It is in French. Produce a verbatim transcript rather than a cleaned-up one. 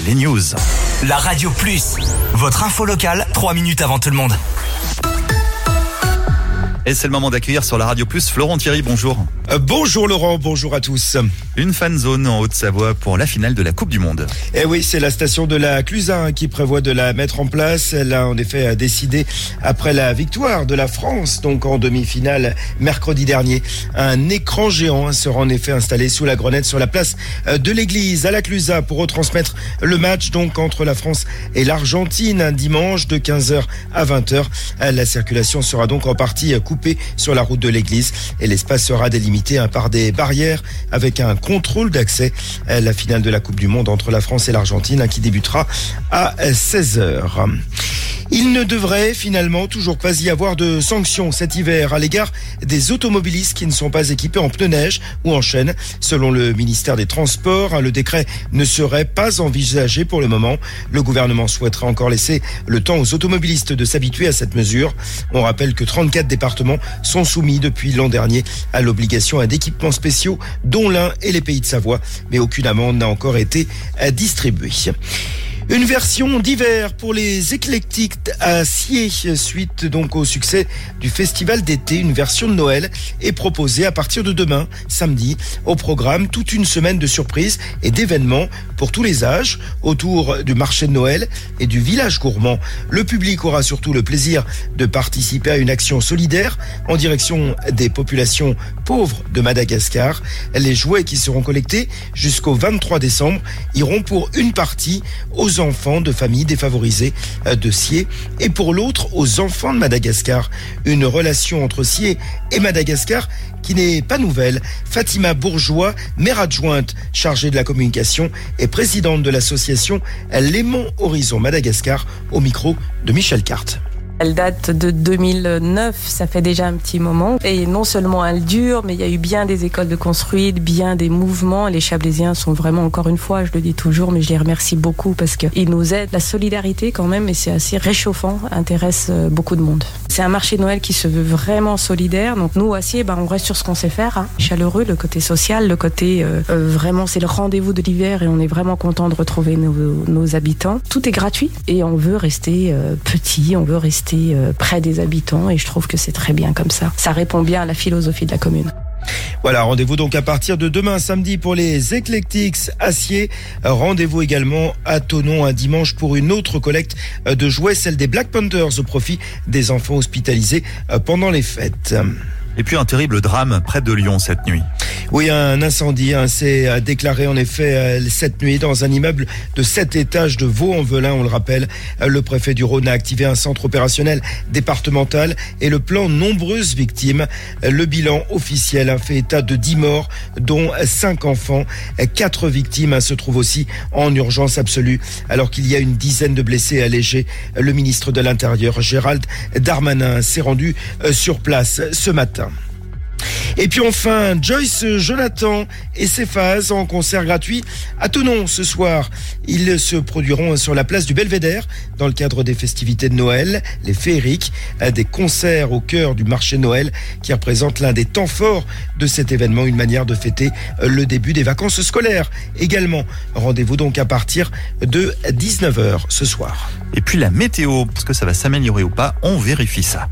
les news. La Radio Plus, votre info locale, trois minutes avant tout le monde. Et c'est le moment d'accueillir sur la Radio Plus Florent Thierry, bonjour. Euh, bonjour Laurent, bonjour à tous. Une fan zone en Haute-Savoie pour la finale de la Coupe du Monde. Eh oui, c'est la station de la Clusa qui prévoit de la mettre en place. Elle a en effet décidé, après la victoire de la France, donc en demi-finale mercredi dernier, un écran géant sera en effet installé sous la grenette sur la place de l'église à la Clusa pour retransmettre le match donc entre la France et l'Argentine un dimanche de quinze heures à vingt heures. La circulation sera donc en partie coupée sur la route de l'église et l'espace sera délimité par des barrières avec un contrôle d'accès. La finale de la Coupe du Monde entre la France et l'Argentine qui débutera à seize heures. Il ne devrait finalement toujours pas y avoir de sanctions cet hiver à l'égard des automobilistes qui ne sont pas équipés en pneus neige ou en chaîne. Selon le ministère des Transports, le décret ne serait pas envisagé pour le moment. Le gouvernement souhaiterait encore laisser le temps aux automobilistes de s'habituer à cette mesure. On rappelle que trente-quatre départements sont soumis depuis l'an dernier à l'obligation d'équipements spéciaux, dont l'Ain et les Pays de Savoie, mais aucune amende n'a encore été distribuée. Une version d'hiver pour les éclectiques à Sciez, suite donc au succès du festival d'été. Une version de Noël est proposée à partir de demain, samedi. Au programme, toute une semaine de surprises et d'événements pour tous les âges autour du marché de Noël et du village gourmand. Le public aura surtout le plaisir de participer à une action solidaire en direction des populations pauvres de Madagascar. Les jouets qui seront collectés jusqu'au vingt-trois décembre iront pour une partie aux enfants de familles défavorisées de Sciez et pour l'autre aux enfants de Madagascar. Une relation entre Sciez et Madagascar qui n'est pas nouvelle. Fatima Bourgeois, maire adjointe chargée de la communication et présidente de l'association Léman Horizon Madagascar, au micro de Michel Carte. Elle date de deux mille neuf, ça fait déjà un petit moment. Et non seulement elle dure, mais il y a eu bien des écoles de construites, bien des mouvements. Les Chablaisiens sont vraiment, encore une fois, je le dis toujours, mais je les remercie beaucoup parce qu'ils nous aident. La solidarité quand même, et c'est assez réchauffant, intéresse beaucoup de monde. C'est un marché de Noël qui se veut vraiment solidaire. Donc nous, à Sciez, ben, on reste sur ce qu'on sait faire. Hein. Chaleureux, le côté social, le côté euh, euh, vraiment, c'est le rendez-vous de l'hiver et on est vraiment content de retrouver nos, nos habitants. Tout est gratuit et on veut rester euh, petit, on veut rester près des habitants et je trouve que c'est très bien comme ça. Ça répond bien à la philosophie de la commune. Voilà, rendez-vous donc à partir de demain samedi pour les Eclectics à Sciez. Rendez-vous également à Thonon un dimanche pour une autre collecte de jouets, celle des Black Panthers au profit des enfants hospitalisés pendant les fêtes. Et puis un terrible drame près de Lyon cette nuit. Oui, un incendie hein, s'est déclaré en effet euh, cette nuit dans un immeuble de sept étages de Vaux-en-Velin, on le rappelle. Le préfet du Rhône a activé un centre opérationnel départemental et le plan nombreuses victimes. Le bilan officiel a fait état de dix morts, dont cinq enfants. Quatre victimes hein, se trouvent aussi en urgence absolue, alors qu'il y a une dizaine de blessés allégés. Le ministre de l'Intérieur, Gérald Darmanin, s'est rendu euh, sur place ce matin. Et puis enfin, Joyce Jonathan et ses phases en concert gratuit à Thonon ce soir. Ils se produiront sur la place du Belvédère dans le cadre des festivités de Noël, les féeriques, des concerts au cœur du marché de Noël qui représente l'un des temps forts de cet événement, une manière de fêter le début des vacances scolaires. Également, rendez-vous donc à partir de dix-neuf heures ce soir. Et puis la météo, parce que ça va s'améliorer ou pas, on vérifie ça.